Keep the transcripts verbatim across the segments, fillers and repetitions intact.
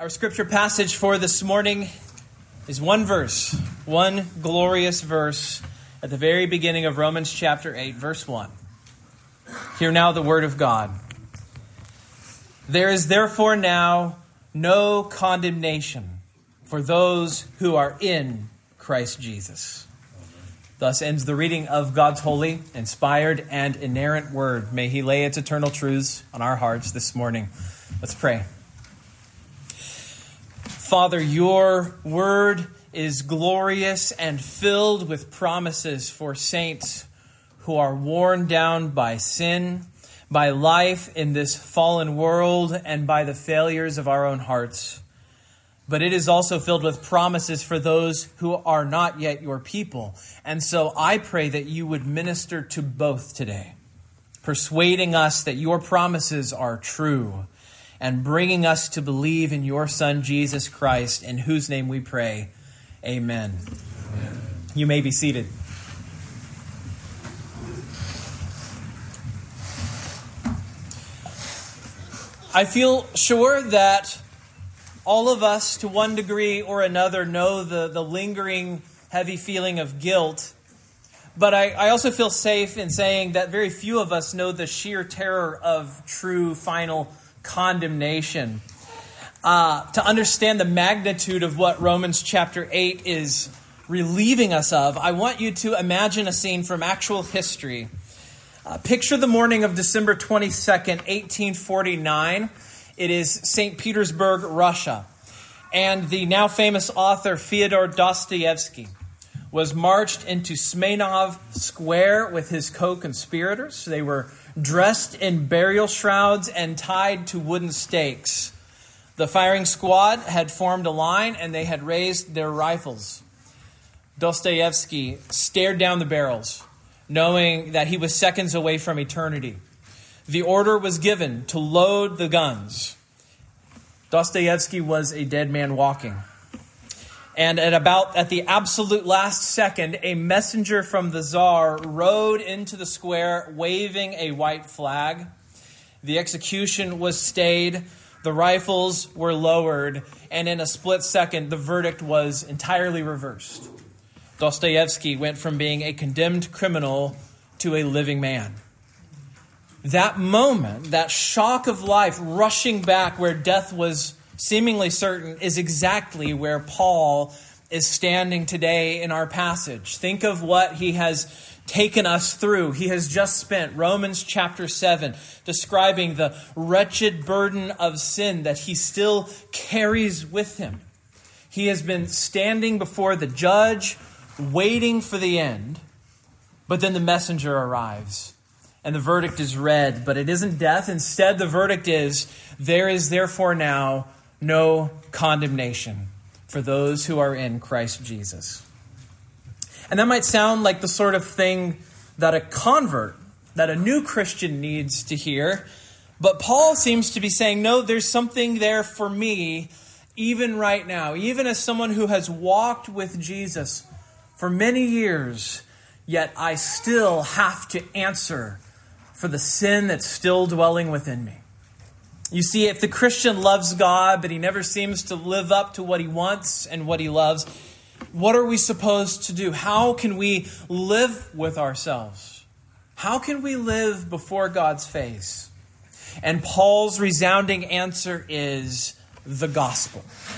Our scripture passage for this morning is one verse, one glorious verse at the very beginning of Romans chapter eight, verse one. Hear now the word of God. There is therefore now no condemnation for those who are in Christ Jesus. Thus ends the reading of God's holy, inspired, and inerrant word. May He lay its eternal truths on our hearts this morning. Let's pray. Father, your word is glorious and filled with promises for saints who are worn down by sin, by life in this fallen world, and by the failures of our own hearts. But it is also filled with promises for those who are not yet your people. And so I pray that you would minister to both today, persuading us that your promises are true, and bringing us to believe in your Son, Jesus Christ, in whose name we pray. Amen. Amen. You may be seated. I feel sure that all of us, to one degree or another, know the, the lingering, heavy feeling of guilt. But I, I also feel safe in saying that very few of us know the sheer terror of true, final condemnation. Uh, to understand the magnitude of what Romans chapter eight is relieving us of, I want you to imagine a scene from actual history. Uh, picture the morning of December twenty-second, eighteen forty-nine. It is Saint Petersburg, Russia. And the now famous author Fyodor Dostoevsky was marched into Smenov Square with his co-conspirators. They were dressed in burial shrouds and tied to wooden stakes. The firing squad had formed a line and they had raised their rifles. Dostoevsky stared down the barrels, knowing that he was seconds away from eternity. The order was given to load the guns. Dostoevsky was a dead man walking. And at about at the absolute last second, a messenger from the Tsar rode into the square waving a white flag. The execution was stayed, the rifles were lowered, and in a split second, the verdict was entirely reversed. Dostoevsky went from being a condemned criminal to a living man. That moment, that shock of life rushing back where death was seemingly certain, is exactly where Paul is standing today in our passage. Think of what he has taken us through. He has just spent Romans chapter seven describing the wretched burden of sin that he still carries with him. He has been standing before the judge, waiting for the end, but then the messenger arrives and the verdict is read, but it isn't death. Instead, the verdict is, there is therefore now no condemnation for those who are in Christ Jesus. And that might sound like the sort of thing that a convert, that a new Christian needs to hear. But Paul seems to be saying, no, there's something there for me even right now. Even as someone who has walked with Jesus for many years, yet I still have to answer for the sin that's still dwelling within me. You see, if the Christian loves God, but he never seems to live up to what he wants and what he loves, what are we supposed to do? How can we live with ourselves? How can we live before God's face? And Paul's resounding answer is the gospel.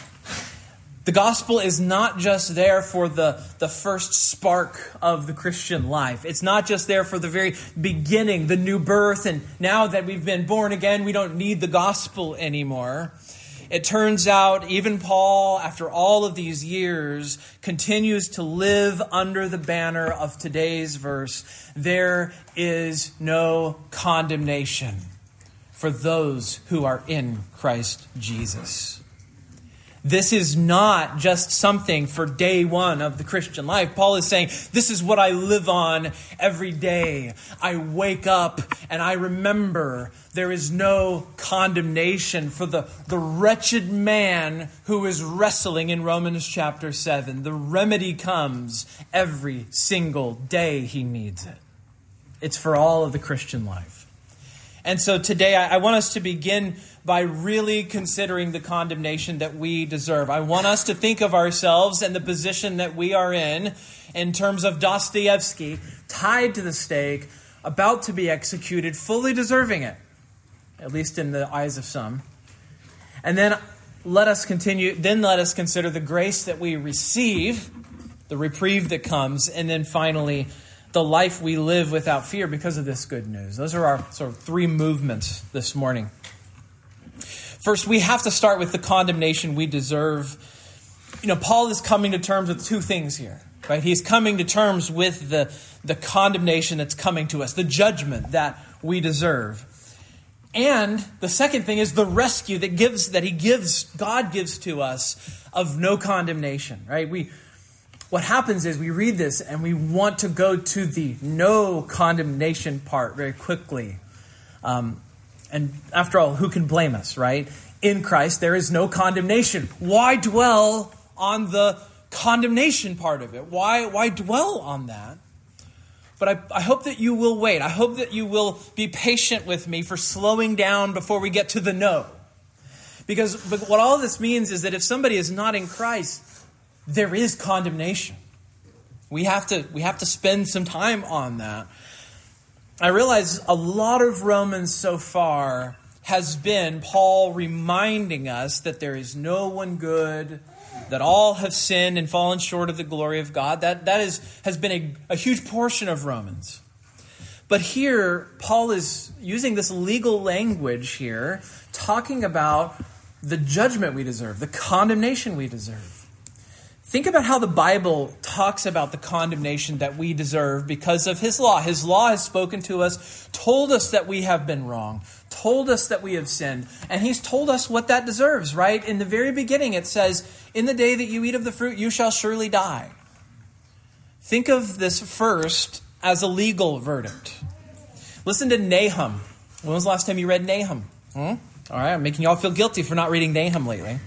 The gospel is not just there for the, the first spark of the Christian life. It's not just there for the very beginning, the new birth, and now that we've been born again, we don't need the gospel anymore. It turns out even Paul, after all of these years, continues to live under the banner of today's verse. There is no condemnation for those who are in Christ Jesus. This is not just something for day one of the Christian life. Paul is saying, this is what I live on every day. I wake up and I remember there is no condemnation for the, the wretched man who is wrestling in Romans chapter seven. The remedy comes every single day he needs it. It's for all of the Christian life. And so today I, I want us to begin by really considering the condemnation that we deserve. I want us to think of ourselves and the position that we are in, in terms of Dostoevsky, tied to the stake, about to be executed, fully deserving it, at least in the eyes of some. And then let us continue, then let us consider the grace that we receive, the reprieve that comes, and then finally, the life we live without fear because of this good news. Those are our sort of three movements this morning. First, we have to start with the condemnation we deserve. You know, Paul is coming to terms with two things here, right? He's coming to terms with the, the condemnation that's coming to us, the judgment that we deserve. And the second thing is the rescue that gives that he gives, God gives to us of no condemnation, right? We what happens is we read this and we want to go to the no condemnation part very quickly. Um, and after all, who can blame us, right? In Christ, there is no condemnation. Why dwell on the condemnation part of it? Why, why dwell on that? But I, I hope that you will wait. I hope that you will be patient with me for slowing down before we get to the no. Because but what all this means is that if somebody is not in Christ, there is condemnation. We have to, we have to spend some time on that. I realize a lot of Romans so far has been Paul reminding us that there is no one good, that all have sinned and fallen short of the glory of God. That, that is, has been a, a huge portion of Romans. But here, Paul is using this legal language here, talking about the judgment we deserve, the condemnation we deserve. Think about how the Bible talks about the condemnation that we deserve because of His law. His law has spoken to us, told us that we have been wrong, told us that we have sinned, and He's told us what that deserves, right? In the very beginning it says, in the day that you eat of the fruit, you shall surely die. Think of this first as a legal verdict. Listen to Nahum. When was the last time you read Nahum? Hmm? All right, I'm making y'all feel guilty for not reading Nahum lately.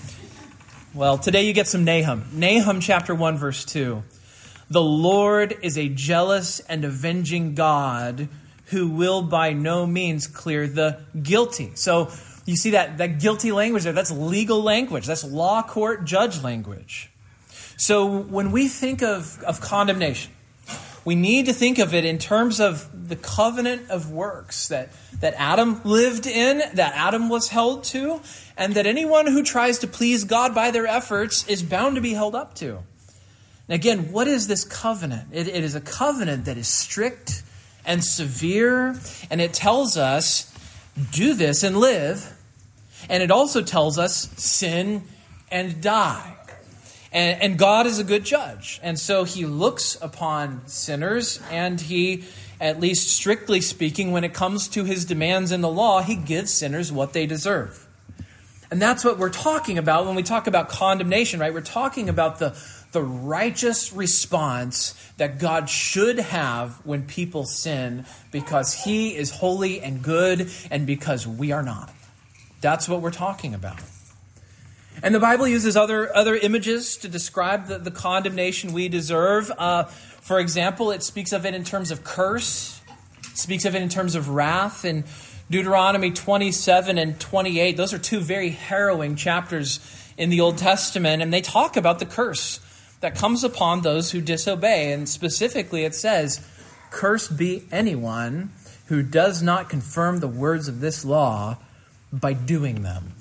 Well, today you get some Nahum. Nahum chapter one, verse two. The Lord is a jealous and avenging God who will by no means clear the guilty. So you see that, that guilty language there. That's legal language. That's law court judge language. So when we think of, of condemnation, we need to think of it in terms of the covenant of works that, that Adam lived in, that Adam was held to, and that anyone who tries to please God by their efforts is bound to be held up to. And again, what is this covenant? It, it is a covenant that is strict and severe, and it tells us, do this and live. And it also tells us, sin and die. And, and God is a good judge. And so He looks upon sinners, and He, at least strictly speaking, when it comes to His demands in the law, He gives sinners what they deserve. And that's what we're talking about when we talk about condemnation, right? We're talking about the, the righteous response that God should have when people sin because He is holy and good and because we are not. That's what we're talking about. And the Bible uses other, other images to describe the, the condemnation we deserve. Uh, for example, it speaks of it in terms of curse. It speaks of it in terms of wrath. In Deuteronomy twenty-seven and twenty-eight, those are two very harrowing chapters in the Old Testament. And they talk about the curse that comes upon those who disobey. And specifically it says, "Cursed be anyone who does not confirm the words of this law by doing them."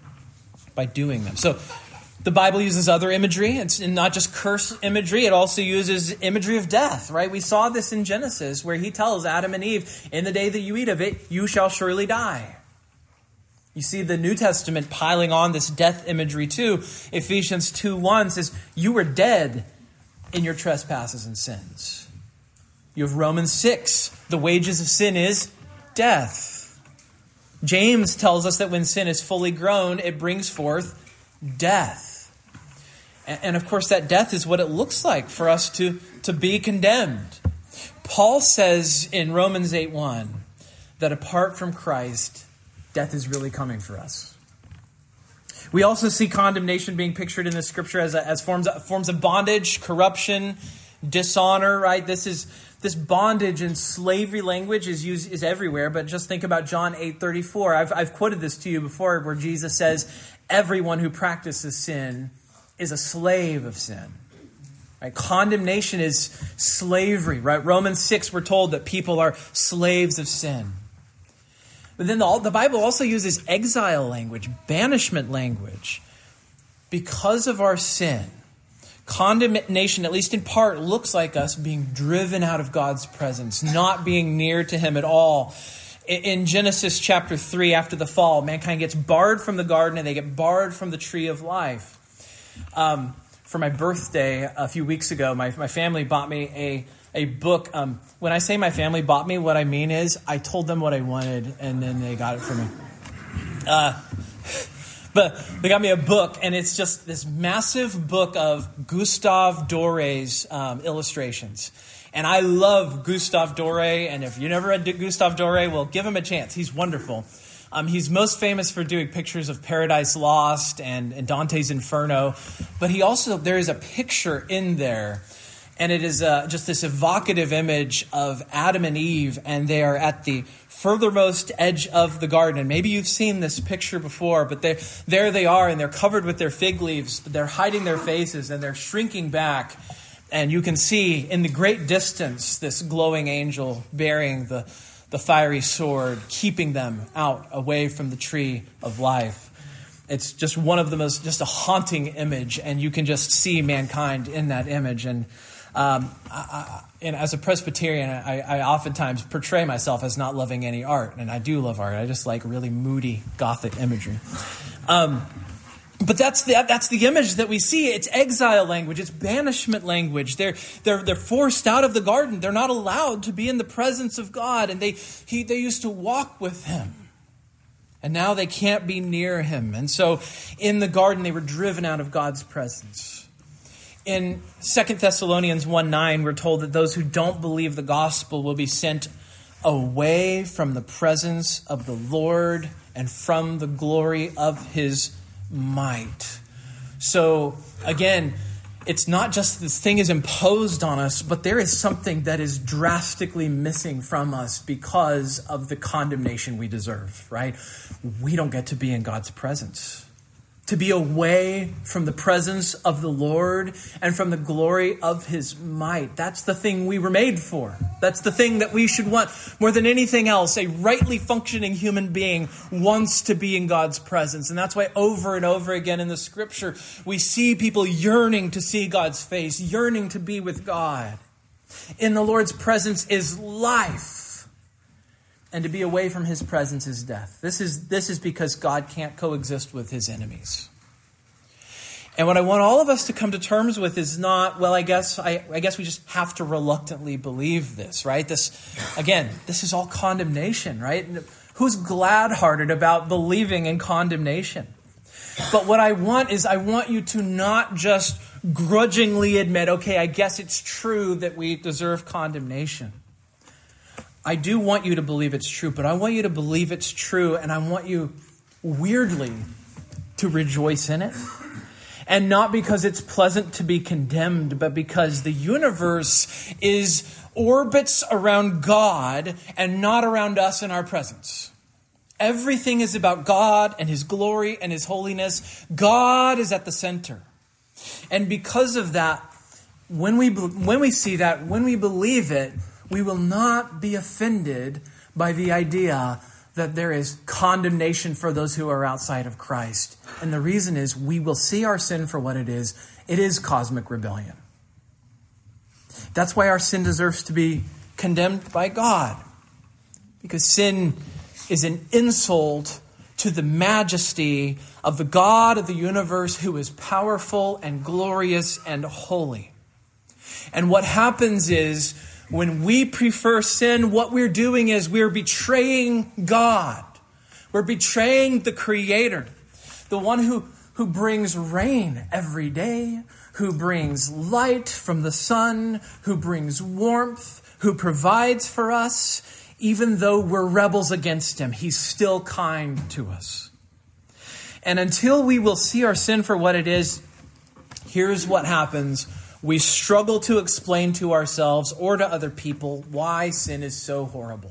By doing them. So the Bible uses other imagery. It's not just curse imagery. It also uses imagery of death, right? We saw this in Genesis where He tells Adam and Eve, in the day that you eat of it, you shall surely die. You see the New Testament piling on this death imagery too. Ephesians two one says, you were dead in your trespasses and sins. You have Romans six. The wages of sin is death. James tells us that when sin is fully grown, it brings forth death. And of course, that death is what it looks like for us to, to be condemned. Paul says in Romans eight one that apart from Christ, death is really coming for us. We also see condemnation being pictured in the Scripture as, a, as forms, of, forms of bondage, corruption, dishonor, right? This is this bondage and slavery language is used is everywhere, but just think about John eight thirty-four. I've I've quoted this to you before, where Jesus says, "Everyone who practices sin is a slave of sin." Right? Condemnation is slavery, right? Romans six, we're told that people are slaves of sin. But then the, the Bible also uses exile language, banishment language. Because of our sin, condemnation, at least in part, looks like us being driven out of God's presence, not being near to him at all. In Genesis chapter three, after the fall, mankind gets barred from the garden and they get barred from the tree of life. Um, for my birthday a few weeks ago, my, my family bought me a, a book. Um, when I say my family bought me, what I mean is I told them what I wanted and then they got it for me. Uh, but they got me a book, and it's just this massive book of Gustave Doré's um, illustrations. And I love Gustave Doré, and if you never read Gustave Doré, well, give him a chance. He's wonderful. Um, he's most famous for doing pictures of Paradise Lost and, and Dante's Inferno. But he also, there is a picture in there, and it is uh, just this evocative image of Adam and Eve, and they are at the furthermost edge of the garden. And maybe you've seen this picture before, but they, there they are, and they're covered with their fig leaves. They're hiding their faces, and they're shrinking back. And you can see in the great distance this glowing angel bearing the the fiery sword, keeping them out away from the tree of life. It's just one of the most, just a haunting image, and you can just see mankind in that image. And, um, I, I, and as a Presbyterian, I, I oftentimes portray myself as not loving any art, and I do love art. I just like really moody Gothic imagery. Um, But that's the that's the image that we see. It's exile language. It's banishment language. They're they're they're forced out of the garden. They're not allowed to be in the presence of God. And they he they used to walk with him, and now they can't be near him. And so, in the garden, they were driven out of God's presence. In Second Thessalonians one nine, we're told that those who don't believe the gospel will be sent away from the presence of the Lord and from the glory of his might. So again, it's not just this thing is imposed on us, but there is something that is drastically missing from us because of the condemnation we deserve, right? We don't get to be in God's presence. To be away from the presence of the Lord and from the glory of his might. That's the thing we were made for. That's the thing that we should want more than anything else. A rightly functioning human being wants to be in God's presence. And that's why over and over again in the scripture, we see people yearning to see God's face, yearning to be with God. In the Lord's presence is life. And to be away from his presence is death. This is this is because God can't coexist with his enemies. And what I want all of us to come to terms with is not, well, I guess I, I guess we just have to reluctantly believe this, right? This, again, this is all condemnation, right? Who's glad-hearted about believing in condemnation? But what I want is I want you to not just grudgingly admit, okay, I guess it's true that we deserve condemnation. I do want you to believe it's true, but I want you to believe it's true, and I want you, weirdly, to rejoice in it. And not because it's pleasant to be condemned, but because the universe is orbits around God and not around us in our presence. Everything is about God and his glory and his holiness. God is at the center. And because of that, when we when we see that, when we believe it, we will not be offended by the idea that there is condemnation for those who are outside of Christ. And the reason is we will see our sin for what it is. It is cosmic rebellion. That's why our sin deserves to be condemned by God. Because sin is an insult to the majesty of the God of the universe who is powerful and glorious and holy. And what happens is, when we prefer sin, what we're doing is we're betraying God. We're betraying the Creator, the one who, who brings rain every day, who brings light from the sun, who brings warmth, who provides for us. Even though we're rebels against him, he's still kind to us. And until we will see our sin for what it is, here's what happens. we struggle to explain to ourselves or to other people why sin is so horrible.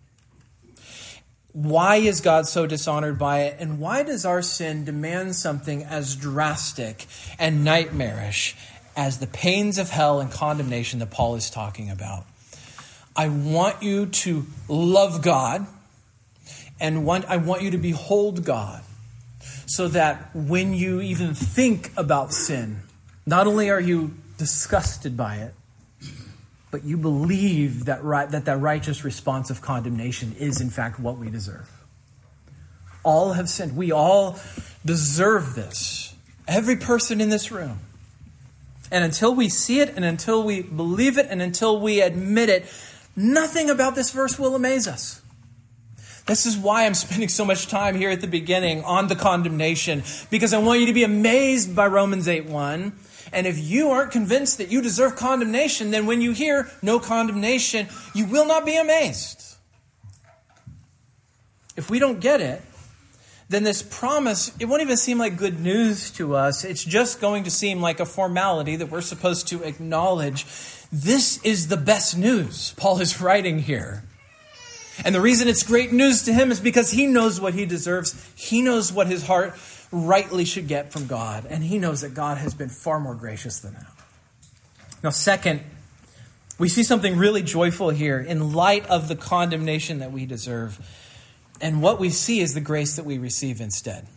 Why is God so dishonored by it? And why does our sin demand something as drastic and nightmarish as the pains of hell and condemnation that Paul is talking about? I want you to love God, and want, I want you to behold God, so that when you even think about sin, not only are you disgusted by it, but you believe that right, that that righteous response of condemnation is in fact what we deserve. All have sinned. We all deserve this. Every person in this room. And until we see it, and until we believe it, and until we admit it, nothing about this verse will amaze us. This is why I'm spending so much time here at the beginning on the condemnation, because I want you to be amazed by Romans eight one. And if you aren't convinced that you deserve condemnation, then when you hear no condemnation, you will not be amazed. If we don't get it, then this promise, it won't even seem like good news to us. It's just going to seem like a formality that we're supposed to acknowledge. This is the best news Paul is writing here. And the reason it's great news to him is because he knows what he deserves. He knows what his heart rightly should get from God. And he knows that God has been far more gracious than that. Now, second, we see something really joyful here in light of the condemnation that we deserve. And what we see is the grace that we receive instead.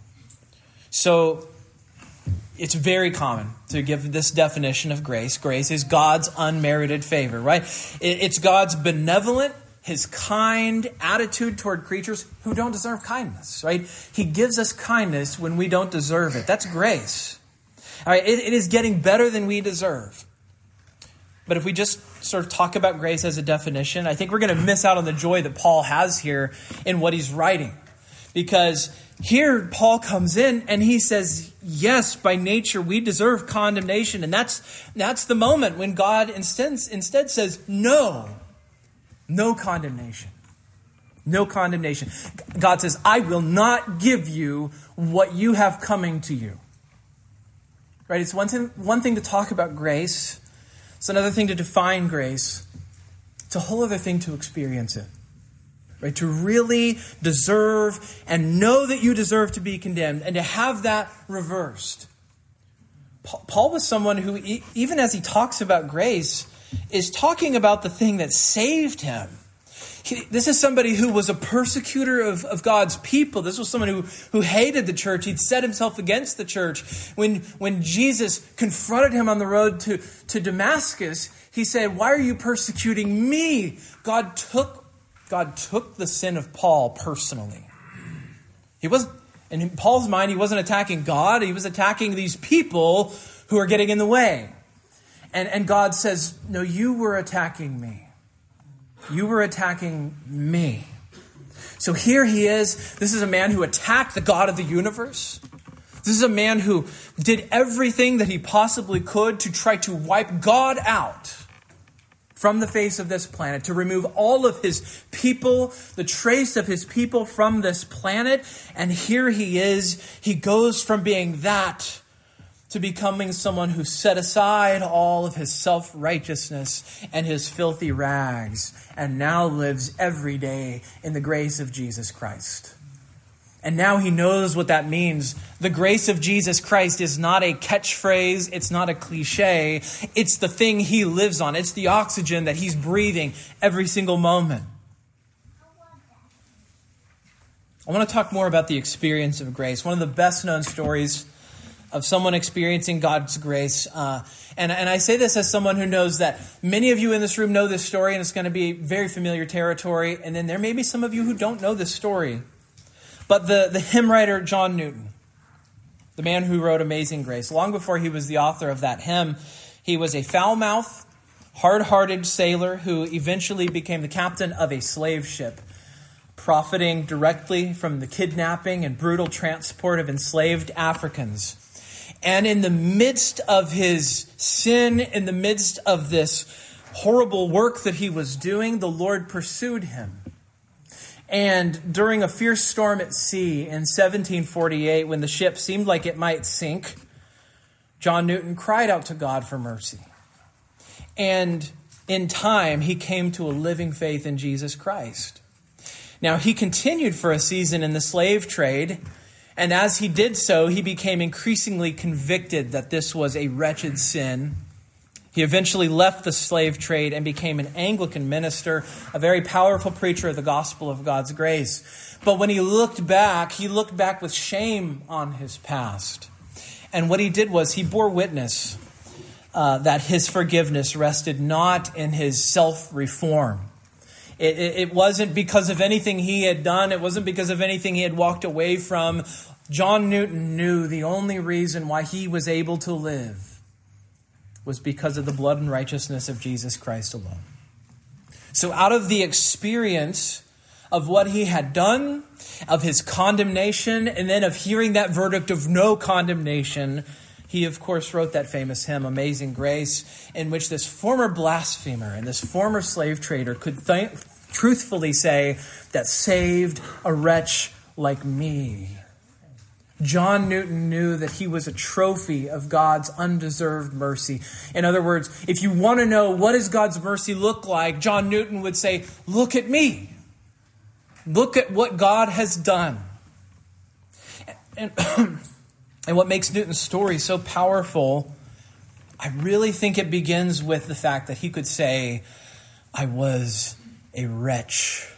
So it's very common to give this definition of grace. Grace is God's unmerited favor, right? It's God's benevolent, his kind attitude toward creatures who don't deserve kindness, right? He gives us kindness when we don't deserve it. That's grace. All right, it, it is getting better than we deserve. But if we just sort of talk about grace as a definition, I think we're going to miss out on the joy that Paul has here in what he's writing. Because here Paul comes in and he says, yes, by nature we deserve condemnation. And that's, that's the moment when God instead, instead says, no. No condemnation. No condemnation. God says, I will not give you what you have coming to you. Right? It's one thing, one thing to talk about grace. It's another thing to define grace. It's a whole other thing to experience it. Right? To really deserve and know that you deserve to be condemned and to have that reversed. Paul was someone who, even as he talks about grace, is talking about the thing that saved him. He, this is somebody who was a persecutor of, of God's people. This was someone who, who hated the church. He'd set himself against the church. When, when Jesus confronted him on the road to, to Damascus, he said, why are you persecuting me? God took, God took the sin of Paul personally. He wasn't, in Paul's mind, he wasn't attacking God. He was attacking these people who are getting in the way. And, and God says, no, you were attacking me. You were attacking me. So here he is. This is a man who attacked the God of the universe. This is a man who did everything that he possibly could to try to wipe God out from the face of this planet, to remove all of his people, the trace of his people from this planet. And here he is. He goes from being that to becoming someone who set aside all of his self-righteousness and his filthy rags and now lives every day in the grace of Jesus Christ. And now he knows what that means. The grace of Jesus Christ is not a catchphrase. It's not a cliche. It's the thing he lives on. It's the oxygen that he's breathing every single moment. I want to talk more about the experience of grace. One of the best known stories of someone experiencing God's grace. Uh, and, and I say this as someone who knows that many of you in this room know this story, and it's going to be very familiar territory. And then there may be some of you who don't know this story. But the, the hymn writer John Newton, the man who wrote Amazing Grace, long before he was the author of that hymn, he was a foul-mouthed, hard-hearted sailor who eventually became the captain of a slave ship, profiting directly from the kidnapping and brutal transport of enslaved Africans. And in the midst of his sin, in the midst of this horrible work that he was doing, the Lord pursued him. And during a fierce storm at sea in seventeen forty-eight, when the ship seemed like it might sink, John Newton cried out to God for mercy. And in time, he came to a living faith in Jesus Christ. Now, he continued for a season in the slave trade, and as he did so, he became increasingly convicted that this was a wretched sin. He eventually left the slave trade and became an Anglican minister, a very powerful preacher of the gospel of God's grace. But when he looked back, he looked back with shame on his past. And what he did was he bore witness uh, that his forgiveness rested not in his self-reform. It, it, it wasn't because of anything he had done. It wasn't because of anything he had walked away from. John Newton knew the only reason why he was able to live was because of the blood and righteousness of Jesus Christ alone. So out of the experience of what he had done, of his condemnation, and then of hearing that verdict of no condemnation, he, of course, wrote that famous hymn, Amazing Grace, in which this former blasphemer and this former slave trader could th- truthfully say that saved a wretch like me. John Newton knew that he was a trophy of God's undeserved mercy. In other words, if you want to know what does God's mercy look like, John Newton would say, look at me. Look at what God has done. And, and what makes Newton's story so powerful, I really think it begins with the fact that he could say, I was a wretch.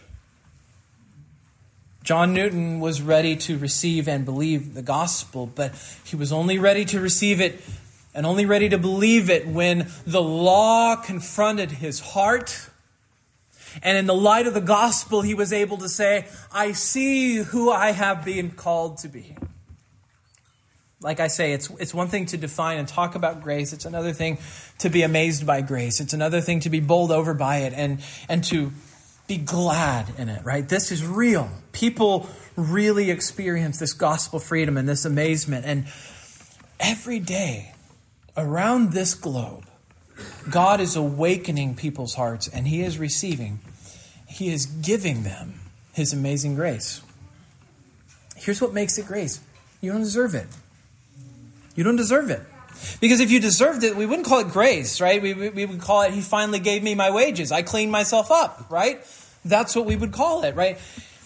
John Newton was ready to receive and believe the gospel, but he was only ready to receive it and only ready to believe it when the law confronted his heart. And in the light of the gospel, he was able to say, I see who I have been called to be. Like I say, it's it's one thing to define and talk about grace. It's another thing to be amazed by grace. It's another thing to be bowled over by it and, and to be glad in it, right? This is real. People really experience this gospel freedom and this amazement. And every day around this globe, God is awakening people's hearts and he is receiving, he is giving them his amazing grace. Here's what makes it grace. You don't deserve it. You don't deserve it. Because if you deserved it, we wouldn't call it grace, right? We, we, we would call it, he finally gave me my wages. I cleaned myself up, right? That's what we would call it, right?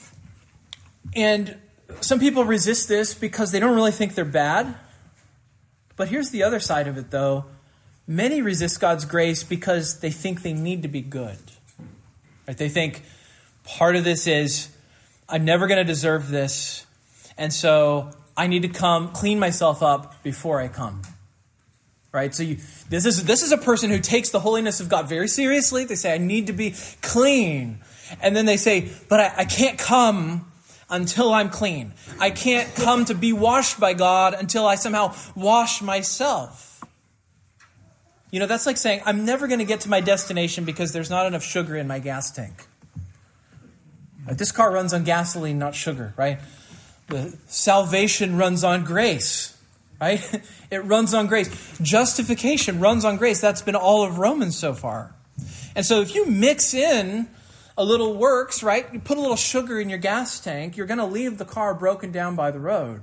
And some people resist this because they don't really think they're bad. But here's the other side of it, though. Many resist God's grace because they think they need to be good. Right? They think part of this is, I'm never going to deserve this. And so I need to come clean myself up before I come. Right? So you, this is this is a person who takes the holiness of God very seriously. They say, I need to be clean. And then they say, but I, I can't come until I'm clean. I can't come to be washed by God until I somehow wash myself. You know, that's like saying, I'm never going to get to my destination because there's not enough sugar in my gas tank. Right? This car runs on gasoline, not sugar, right? The salvation runs on grace. Right? It runs on grace. Justification runs on grace. That's been all of Romans so far. And so if you mix in a little works, right? You put a little sugar in your gas tank, you're going to leave the car broken down by the road.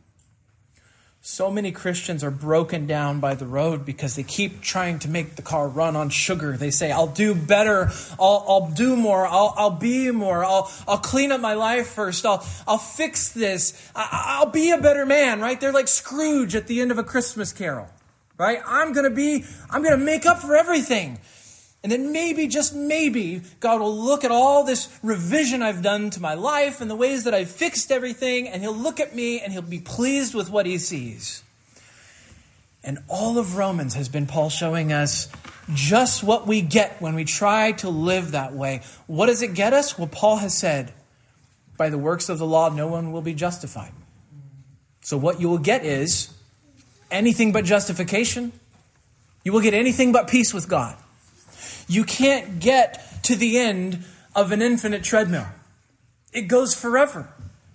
So many Christians are broken down by the road because they keep trying to make the car run on sugar. They say, I'll do better. I'll, I'll do more. I'll, I'll be more. I'll, I'll clean up my life first. I'll, I'll fix this. I, I'll be a better man, right? They're like Scrooge at the end of A Christmas Carol, right? I'm going to be, I'm going to make up for everything. And then maybe, just maybe, God will look at all this revision I've done to my life and the ways that I've fixed everything, and he'll look at me and he'll be pleased with what he sees. And all of Romans has been Paul showing us just what we get when we try to live that way. What does it get us? Well, Paul has said, by the works of the law, no one will be justified. So what you will get is anything but justification. You will get anything but peace with God. You can't get to the end of an infinite treadmill. It goes forever.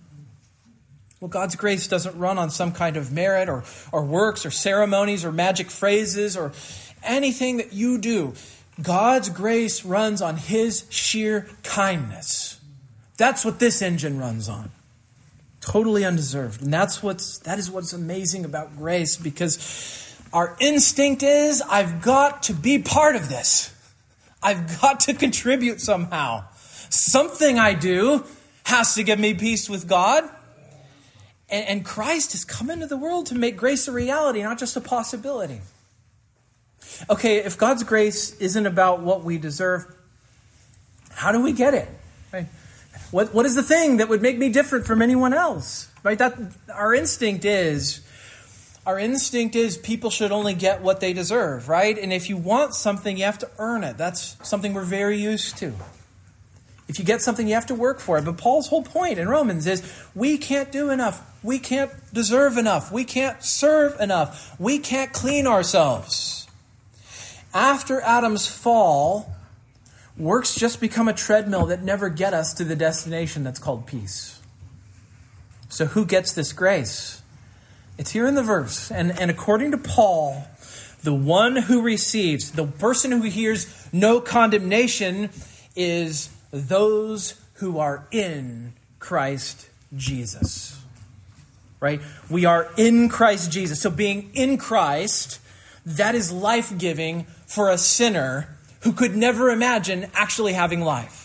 Well, God's grace doesn't run on some kind of merit or, or works or ceremonies or magic phrases or anything that you do. God's grace runs on his sheer kindness. That's what this engine runs on. Totally undeserved. And that's what's that is what's amazing about grace, because our instinct is, I've got to be part of this. I've got to contribute somehow. Something I do has to give me peace with God. And, and Christ has come into the world to make grace a reality, not just a possibility. Okay, if God's grace isn't about what we deserve, how do we get it? Right? What What is the thing that would make me different from anyone else? Right? That our instinct is, our instinct is people should only get what they deserve, right? And if you want something, you have to earn it. That's something we're very used to. If you get something, you have to work for it. But Paul's whole point in Romans is we can't do enough. We can't deserve enough. We can't serve enough. We can't clean ourselves. After Adam's fall, works just become a treadmill that never get us to the destination that's called peace. So who gets this grace? It's here in the verse. And, and according to Paul, the one who receives, the person who hears no condemnation is those who are in Christ Jesus. Right? We are in Christ Jesus. So being in Christ, that is life-giving for a sinner who could never imagine actually having life.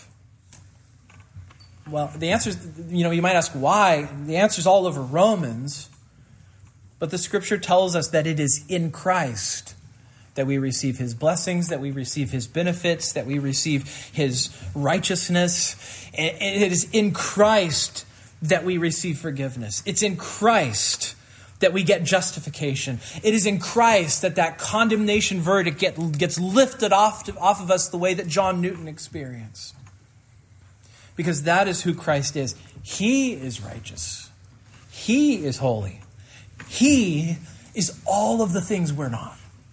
Well, the answer is, you know, you might ask why. The answer is all over Romans. But the Scripture tells us that it is in Christ that we receive His blessings, that we receive His benefits, that we receive His righteousness. And it is in Christ that we receive forgiveness. It's in Christ that we get justification. It is in Christ that that condemnation verdict get, gets lifted off, to, off of us the way that John Newton experienced. Because that is who Christ is. He is righteous. He is holy. He is all of the things we're not.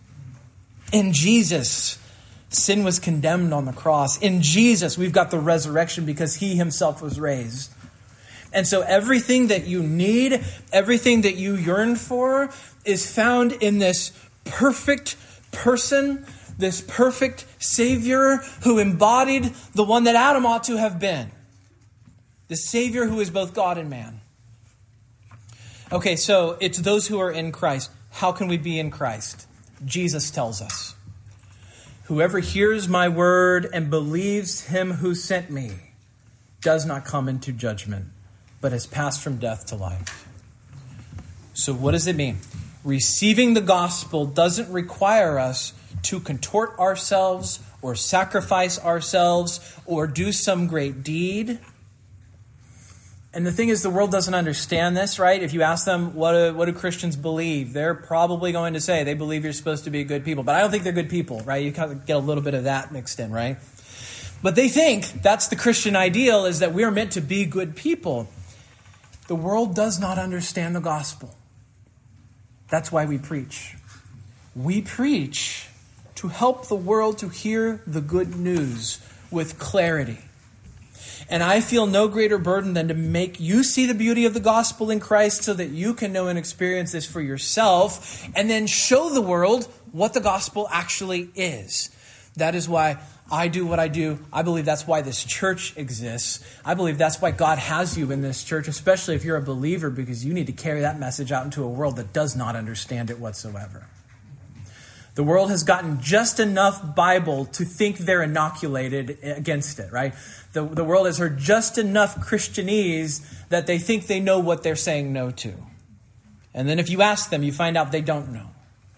In Jesus, sin was condemned on the cross. In Jesus, we've got the resurrection because He Himself was raised. And so everything that you need, everything that you yearn for is found in this perfect person, this perfect Savior who embodied the one that Adam ought to have been. The Savior who is both God and man. Okay, so it's those who are in Christ. How can we be in Christ? Jesus tells us, whoever hears my word and believes Him who sent me does not come into judgment, but has passed from death to life. So what does it mean? Receiving the gospel doesn't require us to contort ourselves or sacrifice ourselves or do some great deed. And the thing is, the world doesn't understand this, right? If you ask them, what do, what do Christians believe? They're probably going to say they believe you're supposed to be good people. But I don't think they're good people, right? You kind of get a little bit of that mixed in, right? But they think that's the Christian ideal, is that we're meant to be good people. The world does not understand the gospel. That's why we preach. We preach to help the world to hear the good news with clarity. And I feel no greater burden than to make you see the beauty of the gospel in Christ so that you can know and experience this for yourself and then show the world what the gospel actually is. That is why I do what I do. I believe that's why this church exists. I believe that's why God has you in this church, especially if you're a believer, because you need to carry that message out into a world that does not understand it whatsoever. The world has gotten just enough Bible to think they're inoculated against it, right? The, the world has heard just enough Christianese that they think they know what they're saying no to. And then if you ask them, you find out they don't know.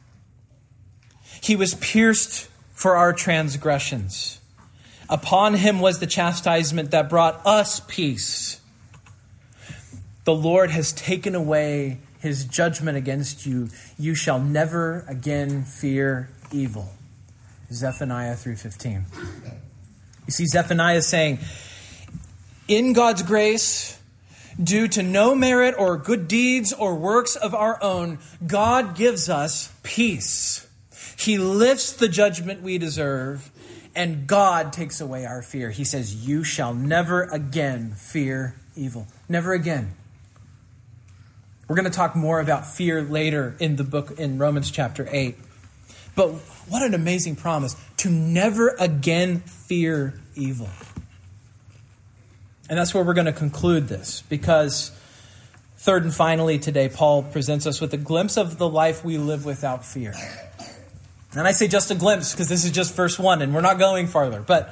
He was pierced for our transgressions. Upon Him was the chastisement that brought us peace. The Lord has taken away His judgment against you. You shall never again fear evil. Zephaniah three fifteen. You see, Zephaniah is saying, in God's grace, due to no merit or good deeds or works of our own, God gives us peace. He lifts the judgment we deserve, and God takes away our fear. He says, you shall never again fear evil. Never again. We're going to talk more about fear later in the book in Romans chapter eight. But what an amazing promise, to never again fear evil. And that's where we're going to conclude this, because Third and finally today, Paul presents us with a glimpse of the life we live without fear. And I say just a glimpse because this is just verse one and we're not going farther. But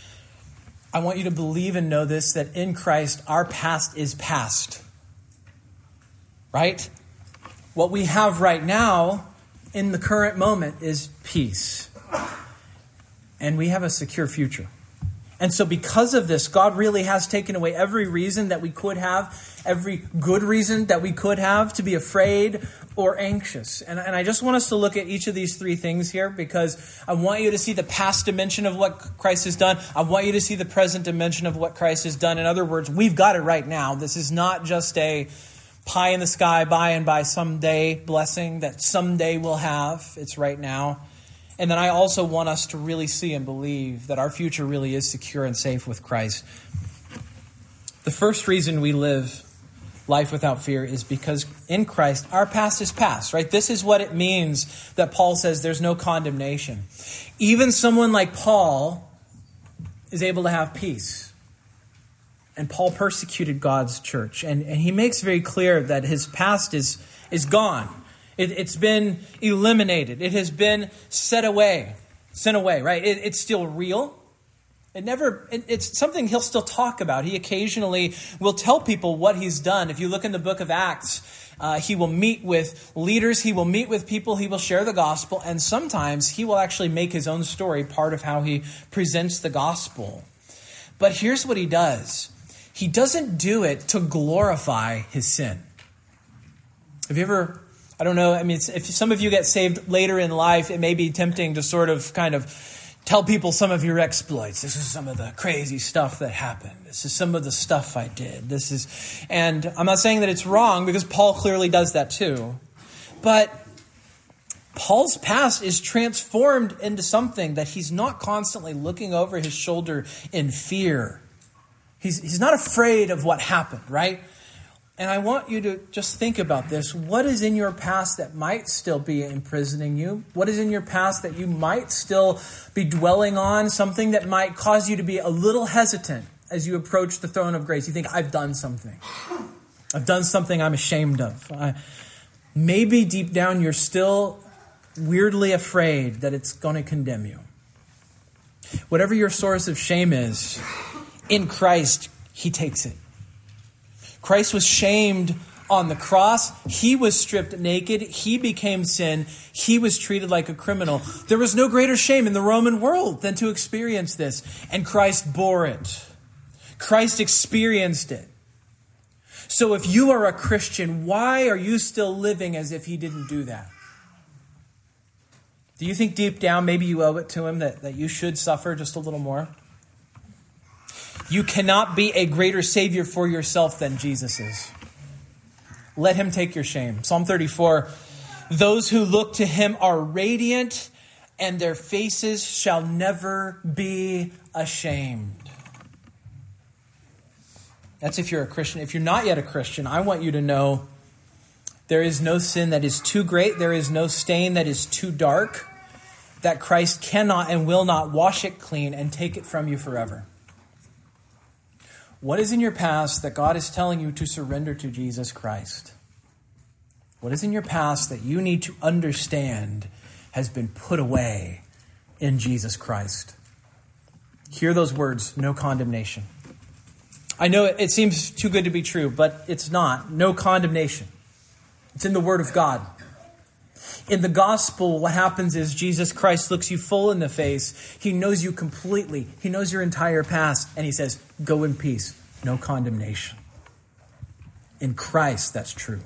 I want you to believe and know this, that in Christ, our past is past. Right? What we have right now in the current moment is peace. And we have a secure future. And so because of this, God really has taken away every reason that we could have, every good reason that we could have to be afraid or anxious. And, and I just want us to look at each of these three things here because I want you to see the past dimension of what Christ has done. I want you to see the present dimension of what Christ has done. In other words, we've got it right now. This is not just a pie in the sky, by and by someday blessing that someday we'll have. It's right now. And then I also want us to really see and believe that our future really is secure and safe with Christ. The first reason we live life without fear is because in Christ, our past is past, right? This is what it means that Paul says there's no condemnation. Even someone like Paul is able to have peace. And Paul persecuted God's church. And, and he makes very clear that his past is, is gone. It, it's been eliminated. It has been set away. Sent away, right? It, it's still real. It never. It, it's something he'll still talk about. He occasionally will tell people what he's done. If you look in the book of Acts, uh, he will meet with leaders. He will meet with people. He will share the gospel. And sometimes he will actually make his own story part of how he presents the gospel. But here's what he does. He doesn't do it to glorify his sin. Have you ever... I don't know. I mean, it's, if some of you get saved later in life, it may be tempting to sort of kind of tell people some of your exploits. This is some of the crazy stuff that happened. This is some of the stuff I did. This is, and I'm not saying that it's wrong because Paul clearly does that too. But Paul's past is transformed into something that he's not constantly looking over his shoulder in fear. He's, he's not afraid of what happened, right? And I want you to just think about this. What is in your past that might still be imprisoning you? What is in your past that you might still be dwelling on? Something that might cause you to be a little hesitant as you approach the throne of grace. You think, I've done something. I've done something I'm ashamed of. I, maybe deep down you're still weirdly afraid that it's going to condemn you. Whatever your source of shame is, in Christ, he takes it. Christ was shamed on the cross. He was stripped naked. He became sin. He was treated like a criminal. There was no greater shame in the Roman world than to experience this. And Christ bore it. Christ experienced it. So if you are a Christian, why are you still living as if he didn't do that? Do you think deep down maybe you owe it to him that, that you should suffer just a little more? You cannot be a greater Savior for yourself than Jesus is. Let him take your shame. Psalm thirty-four, those who look to him are radiant, and their faces shall never be ashamed. That's if you're a Christian. If you're not yet a Christian, I want you to know there is no sin that is too great. There is no stain that is too dark that Christ cannot and will not wash it clean and take it from you forever. What is in your past that God is telling you to surrender to Jesus Christ? What is in your past that you need to understand has been put away in Jesus Christ? Hear those words, no condemnation. I know it, it seems too good to be true, but it's not. No condemnation. It's in the Word of God. In the gospel, what happens is Jesus Christ looks you full in the face. He knows you completely. He knows your entire past. And he says, go in peace. No condemnation. In Christ, that's true.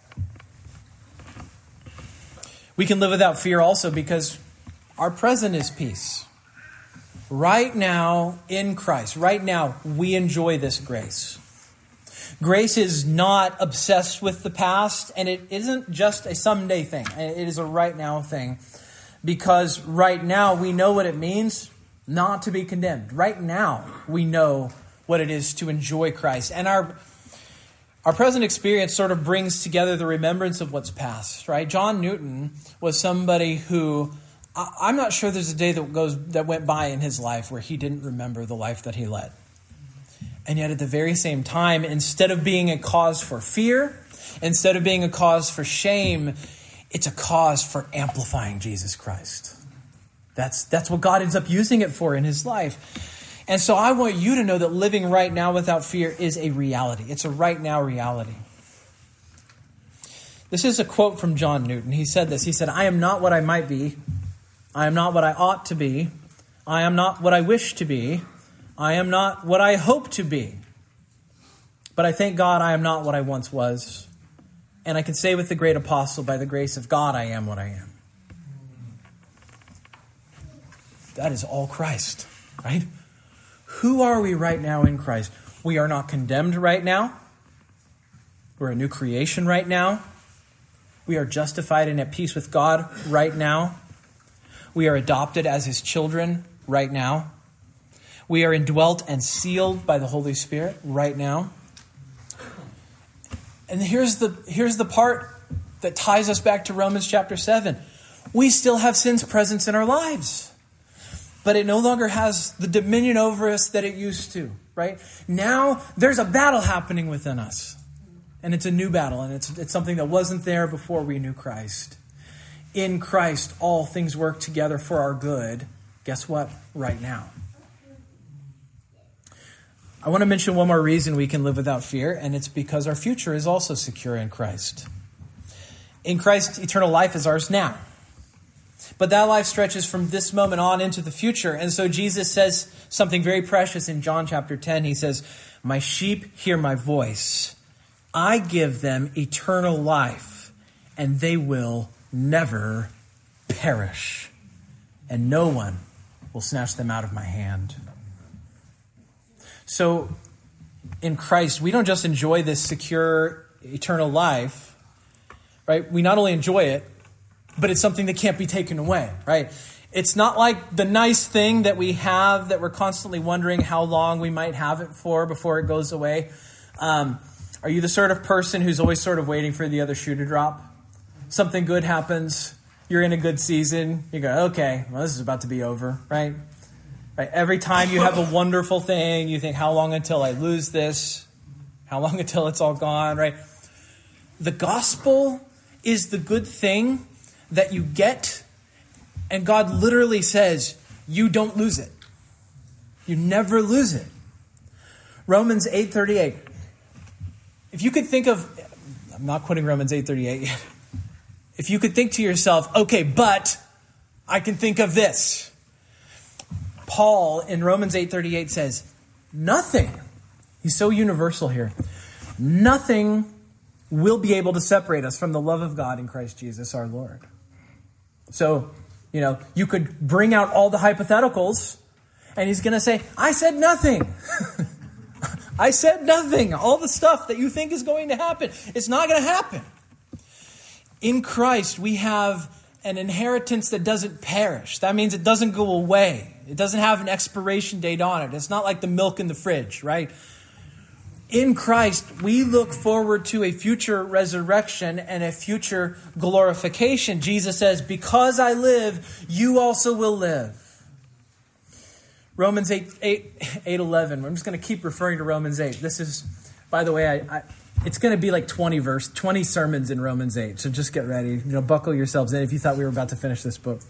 We can live without fear also because our present is peace. Right now, in Christ, right now, we enjoy this grace. Grace is not obsessed with the past, and it isn't just a someday thing. It is a right now thing. Because right now we know what it means not to be condemned. Right now we know what it is to enjoy Christ. And our our present experience sort of brings together the remembrance of what's past, right? John Newton was somebody who, I'm not sure there's a day that goes that went by in his life where he didn't remember the life that he led. And yet at the very same time, instead of being a cause for fear, Instead of being a cause for shame, it's a cause for amplifying Jesus Christ. That's, that's what God ends up using it for in his life. And so I want you to know that living right now without fear is a reality. It's a right now reality. This is a quote from John Newton. He said this. He said, "I am not what I might be. I am not what I ought to be. I am not what I wish to be. I am not what I hope to be. But I thank God I am not what I once was. And I can say with the great apostle, by the grace of God, I am what I am." That is all Christ, right? Who are we right now in Christ? We are not condemned right now. We're a new creation right now. We are justified and at peace with God right now. We are adopted as his children right now. We are indwelt and sealed by the Holy Spirit right now. And here's the, here's the part that ties us back to Romans chapter seven. We still have sin's presence in our lives, but it no longer has the dominion over us that it used to, right? Now there's a battle happening within us, and it's a new battle, and it's, it's something that wasn't there before we knew Christ. In Christ, all things work together for our good. Guess what? Right now. I want to mention one more reason we can live without fear, and it's because our future is also secure in Christ. In Christ, eternal life is ours now. But that life stretches from this moment on into the future. And so Jesus says something very precious in John chapter ten. He says, "My sheep hear my voice. I give them eternal life, and they will never perish, and no one will snatch them out of my hand." So in Christ, we don't just enjoy this secure eternal life, right? We not only enjoy it, but it's something that can't be taken away, right? It's not like the nice thing that we have that we're constantly wondering how long we might have it for before it goes away. Um, are you the sort of person who's always sort of waiting for the other shoe to drop? Something good happens. You're in a good season. You go, okay, well, this is about to be over, right? Right? Every time you have a wonderful thing, you think, how long until I lose this? How long until it's all gone, right? The gospel is the good thing that you get, and God literally says, you don't lose it. You never lose it. Romans eight thirty-eight. If you could think of, I'm not quoting Romans eight thirty-eight yet. If you could think to yourself, okay, but I can think of this. Paul in Romans eight thirty-eight says, nothing, he's so universal here, nothing will be able to separate us from the love of God in Christ Jesus our Lord. So, you know, you could bring out all the hypotheticals, and he's going to say, I said nothing. I said nothing. All the stuff that you think is going to happen, it's not going to happen. In Christ, we have an inheritance that doesn't perish. That means it doesn't go away. It doesn't have an expiration date on it. It's not like the milk in the fridge, right? In Christ, we look forward to a future resurrection and a future glorification. Jesus says, because I live, you also will live. Romans eight, eight, eight eleven. I'm just going to keep referring to Romans eight. This is, by the way, I, I it's going to be like twenty verse, twenty sermons in Romans eight. So just get ready. You know, buckle yourselves in if you thought we were about to finish this book.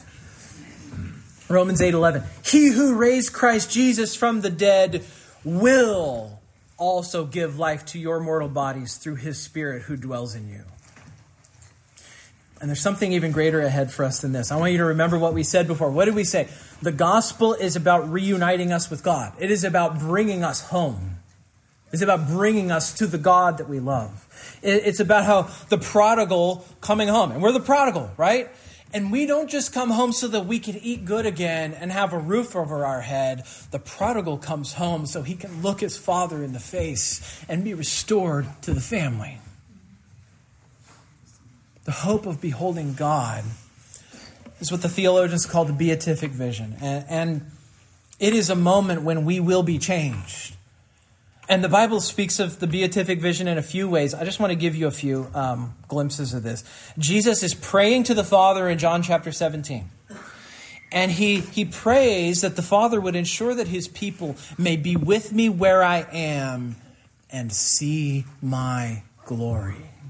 Romans eight eleven. He who raised Christ Jesus from the dead will also give life to your mortal bodies through his Spirit who dwells in you. And there's something even greater ahead for us than this. I want you to remember what we said before. What did we say? The gospel is about reuniting us with God. It is about bringing us home. It's about bringing us to the God that we love. It's about how the prodigal coming home. And we're the prodigal, right? And we don't just come home so that we can eat good again and have a roof over our head. The prodigal comes home so he can look his father in the face and be restored to the family. The hope of beholding God is what the theologians call the beatific vision. And, and it is a moment when we will be changed. And the Bible speaks of the beatific vision in a few ways. I just want to give you a few um, glimpses of this. Jesus is praying to the Father in John chapter seventeen. And he, he prays that the Father would ensure that his people may be with me where I am and see my glory.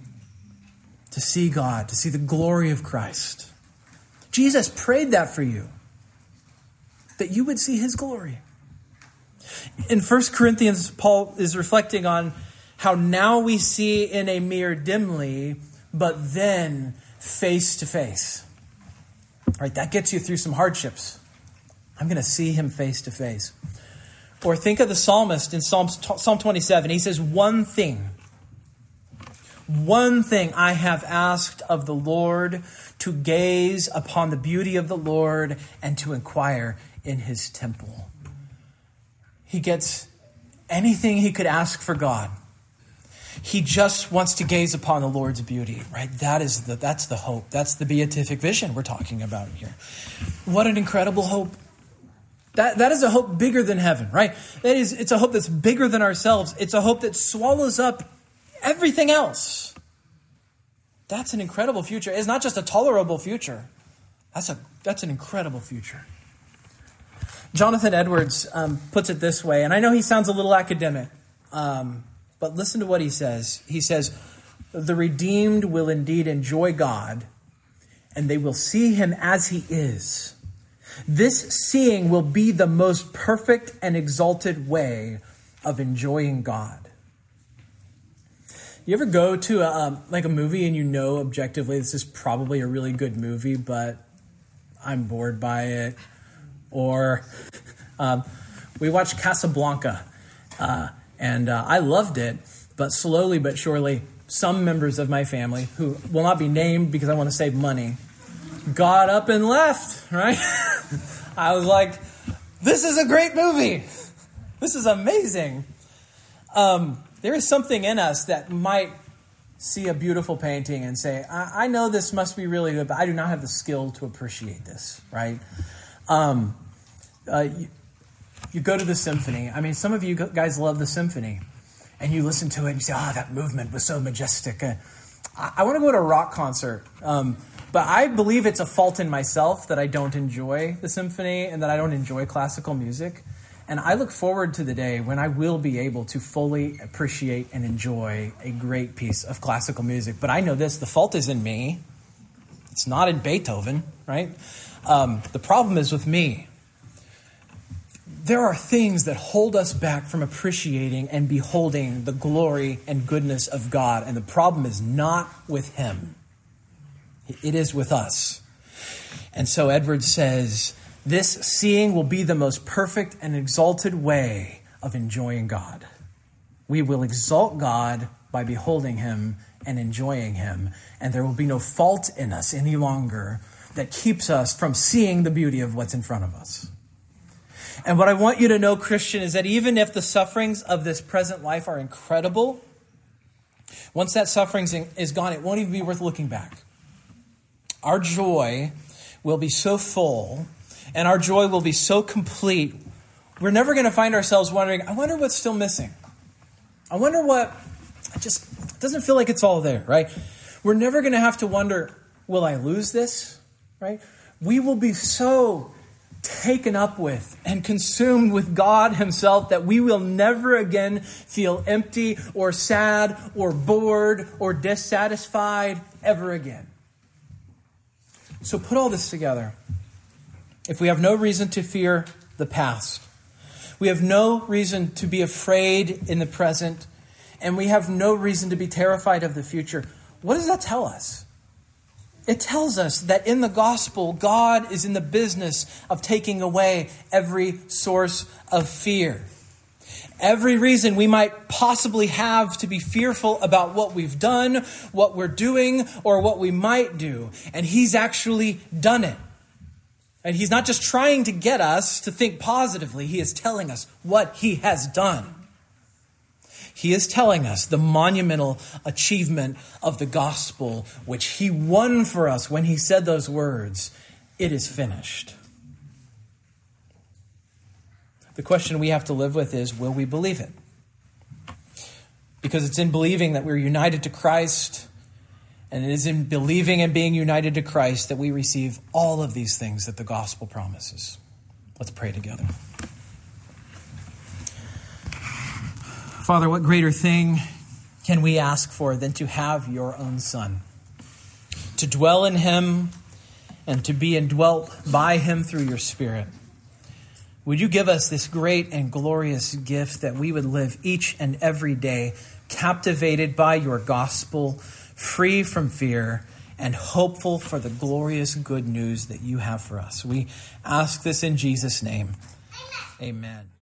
to see God, to see the glory of Christ. Jesus prayed that for you, that you would see his glory. In First Corinthians, Paul is reflecting on how now we see in a mirror dimly, but then face to face. All right, that gets you through some hardships. I'm going to see him face to face. Or think of the psalmist in Psalm, Psalm twenty-seven. He says, one thing, one thing I have asked of the Lord, to gaze upon the beauty of the Lord and to inquire in his temple. He gets anything he could ask for God. He just wants to gaze upon the Lord's beauty, right? That is the, that's the hope. That's the beatific vision we're talking about here. What an incredible hope. That, that is a hope bigger than heaven, right? That is, it's a hope that's bigger than ourselves. It's a hope that swallows up everything else. That's an incredible future. It's not just a tolerable future. That's a that's an incredible future. Jonathan Edwards um, puts it this way, and I know he sounds a little academic, um, but listen to what he says. He says, the redeemed will indeed enjoy God, and they will see him as he is. This seeing will be the most perfect and exalted way of enjoying God. You ever go to a, um, like a movie and you know objectively this is probably a really good movie, but I'm bored by it? Or um, we watched Casablanca, uh, and uh, I loved it, but slowly but surely, some members of my family, who will not be named because I want to save money, got up and left, right? I was like, this is a great movie. This is amazing. Um, there is something in us that might see a beautiful painting and say, I, I know this must be really good, but I do not have the skill to appreciate this, right? Um, uh, you, you go to the symphony. I mean, some of you guys love the symphony, and you listen to it and you say, oh, that movement was so majestic. Uh, I, I want to go to a rock concert, um, but I believe it's a fault in myself that I don't enjoy the symphony and that I don't enjoy classical music. And I look forward to the day when I will be able to fully appreciate and enjoy a great piece of classical music. But I know this, the fault is in me. It's not in Beethoven, right? Um, the problem is with me. There are things that hold us back from appreciating and beholding the glory and goodness of God. And the problem is not with him. It is with us. And so Edwards says, this seeing will be the most perfect and exalted way of enjoying God. We will exalt God by beholding him and enjoying him, and there will be no fault in us any longer that keeps us from seeing the beauty of what's in front of us. And what I want you to know, Christian, is that even if the sufferings of this present life are incredible, once that suffering is gone, it won't even be worth looking back. Our joy will be so full, and our joy will be so complete, we're never going to find ourselves wondering, I wonder what's still missing. I wonder what, it just it doesn't feel like it's all there, right? We're never going to have to wonder, will I lose this, right? We will be so taken up with and consumed with God himself that we will never again feel empty or sad or bored or dissatisfied ever again. So put all this together. If we have no reason to fear the past, we have no reason to be afraid in the present, and we have no reason to be terrified of the future, what does that tell us? It tells us that in the gospel, God is in the business of taking away every source of fear. Every reason we might possibly have to be fearful about what we've done, what we're doing, or what we might do. And he's actually done it. And he's not just trying to get us to think positively. He is telling us what he has done. He is telling us the monumental achievement of the gospel, which he won for us when he said those words, it is finished. The question we have to live with is, will we believe it? Because it's in believing that we're united to Christ, and it is in believing and being united to Christ that we receive all of these things that the gospel promises. Let's pray together. Father, what greater thing can we ask for than to have your own Son? to dwell in him and to be indwelt by him through your Spirit. Would you give us this great and glorious gift that we would live each and every day captivated by your gospel, free from fear, and hopeful for the glorious good news that you have for us. We ask this in Jesus' name. Amen. Amen.